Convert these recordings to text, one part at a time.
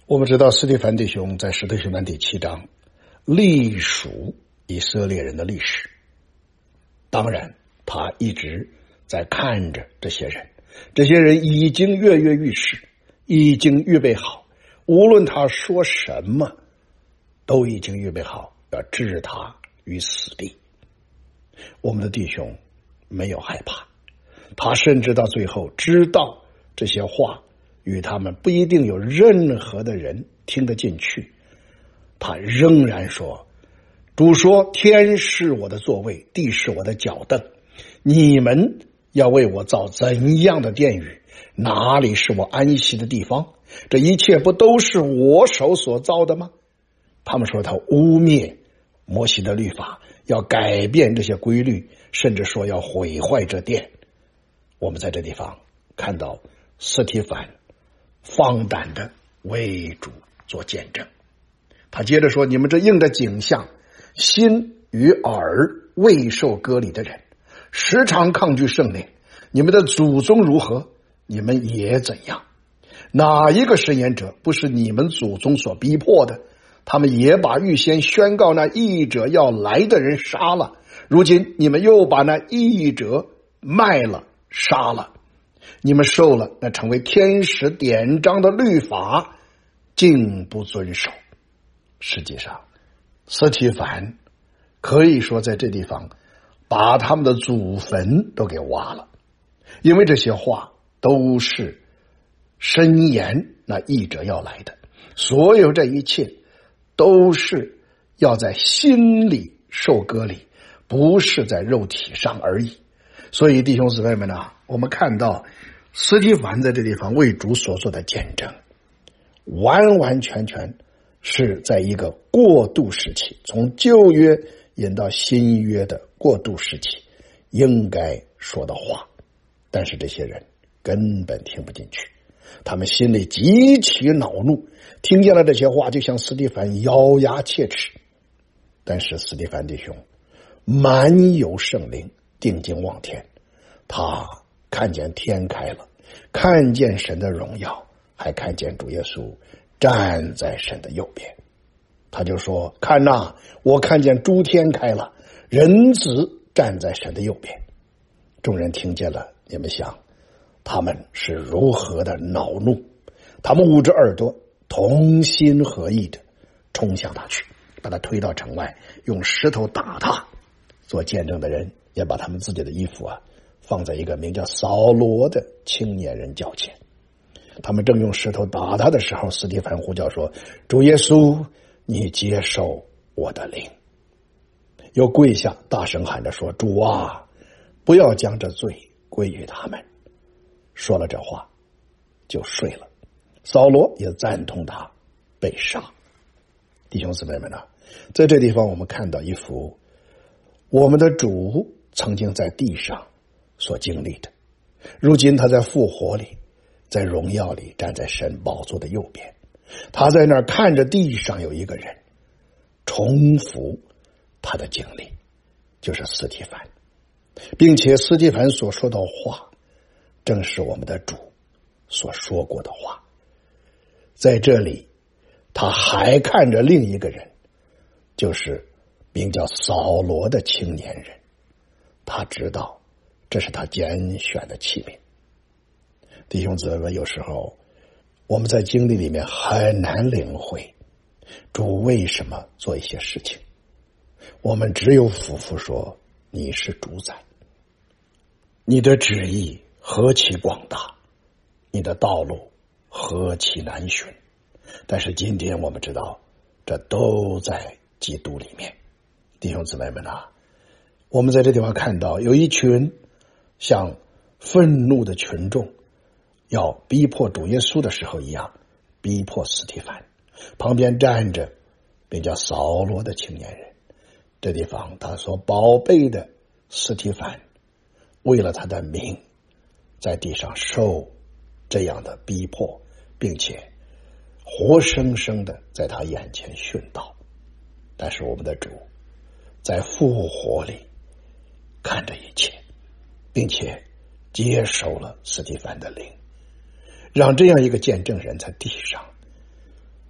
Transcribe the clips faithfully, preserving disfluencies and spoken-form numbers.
我们知道斯蒂凡弟兄在使徒行传第七章隶属以色列人的历史，当然他一直在看着这些人，这些人已经跃跃欲试，已经预备好，无论他说什么都已经预备好要置他于死地。我们的弟兄没有害怕，他甚至到最后知道这些话与他们不一定有任何的人听得进去，他仍然说，主说，天是我的座位，地是我的脚凳，你们要为我造怎样的殿宇？哪里是我安息的地方？这一切不都是我手所造的吗？他们说他污蔑摩西的律法，要改变这些规律，甚至说要毁坏这殿。我们在这地方看到斯提凡放胆的为主做见证。他接着说，你们这硬的景象，心与耳未受割礼的人，时常抗拒圣灵，你们的祖宗如何，你们也怎样。哪一个申言者不是你们祖宗所逼迫的？他们也把预先宣告那义者要来的人杀了，如今你们又把那义者卖了杀了，你们受了那成为天使典章的律法，竟不遵守。实际上斯提凡可以说在这地方把他们的祖坟都给挖了，因为这些话都是申言那义者要来的，所有这一切都是要在心里受割礼，不是在肉体上而已。所以弟兄姊妹们啊，我们看到斯提凡在这地方为主所做的见证，完完全全是在一个过渡时期，从旧约引到新约的过渡时期应该说的话，但是这些人根本听不进去，他们心里极其恼怒，听见了这些话就像斯提凡咬牙切齿。但是斯提凡弟兄满有圣灵，定睛望天，他看见天开了，看见神的荣耀，还看见主耶稣站在神的右边。他就说，看哪，我看见诸天开了，人子站在神的右边。众人听见了，你们想他们是如何的恼怒，他们捂着耳朵，同心合意的冲向他去，把他推到城外，用石头打他。做见证的人也把他们自己的衣服啊放在一个名叫扫罗的青年人脚前。他们正用石头打他的时候，斯提凡呼叫说，主耶稣，你接受我的灵。又跪下大声喊着说，主啊，不要将这罪归于他们。说了这话就睡了。扫罗也赞同他被杀。弟兄姊妹们啊，在这地方我们看到一幅我们的主曾经在地上所经历的，如今他在复活里，在荣耀里站在神宝座的右边，他在那儿看着地上有一个人重复他的经历，就是斯提凡，并且斯提凡所说的话正是我们的主所说过的话。在这里他还看着另一个人，就是名叫扫罗的青年人，他知道这是他拣选的器皿。弟兄姊妹们，有时候我们在经历里面很难领会主为什么做一些事情，我们只有俯伏说，你是主宰，你的旨意何其广大，你的道路何其难寻。但是今天我们知道，这都在基督里面。弟兄姊妹们啊，我们在这地方看到有一群像愤怒的群众要逼迫主耶稣的时候一样逼迫斯提凡，旁边站着名叫扫罗的青年人。这地方他所宝贝的斯提凡为了他的名在地上受这样的逼迫，并且活生生的在他眼前殉道。但是我们的主在复活里看着一切，并且接受了斯提凡的灵，让这样一个见证人在地上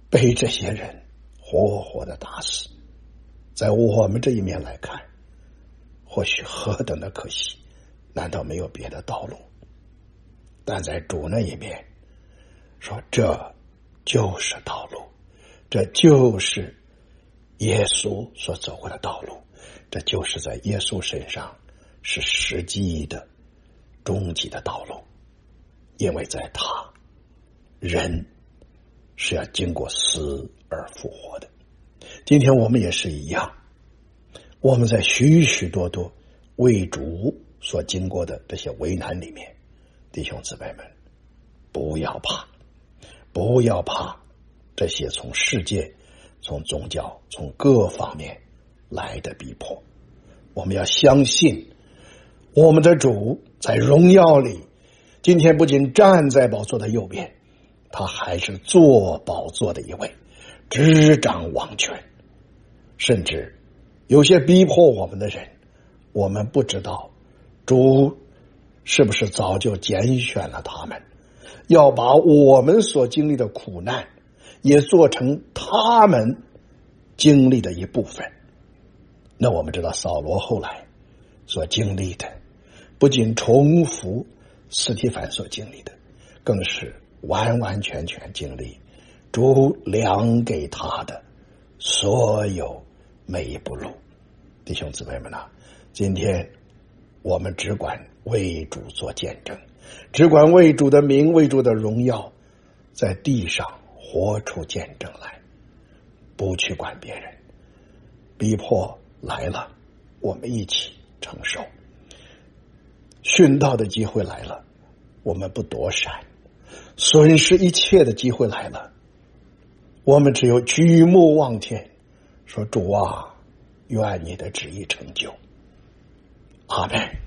被这些人活活的打死。在我们这一面来看，或许何等的可惜，难道没有别的道路？但在主那一面说，这就是道路，这就是耶稣所走过的道路，这就是在耶稣身上是实际的终极的道路。因为在他，人是要经过死而复活的。今天我们也是一样，我们在许许多多为主所经过的这些为难里面，弟兄姊妹们，不要怕，不要怕这些从世界、从宗教、从各方面来的逼迫。我们要相信我们的主在荣耀里，今天不仅站在宝座的右边，他还是坐宝座的一位，执掌王权。甚至有些逼迫我们的人，我们不知道主是不是早就拣选了他们，要把我们所经历的苦难也做成他们经历的一部分。那我们知道扫罗后来所经历的，不仅重复司提反所经历的，更是完完全全经历主量给他的所有每一步路。弟兄姊妹们啊，今天我们只管为主做见证，只管为主的名、为主的荣耀在地上活出见证来，不去管别人。逼迫来了，我们一起承受；殉道的机会来了，我们不躲闪；损失一切的机会来了，我们只有举目望天，说主啊，愿你的旨意成就。阿们。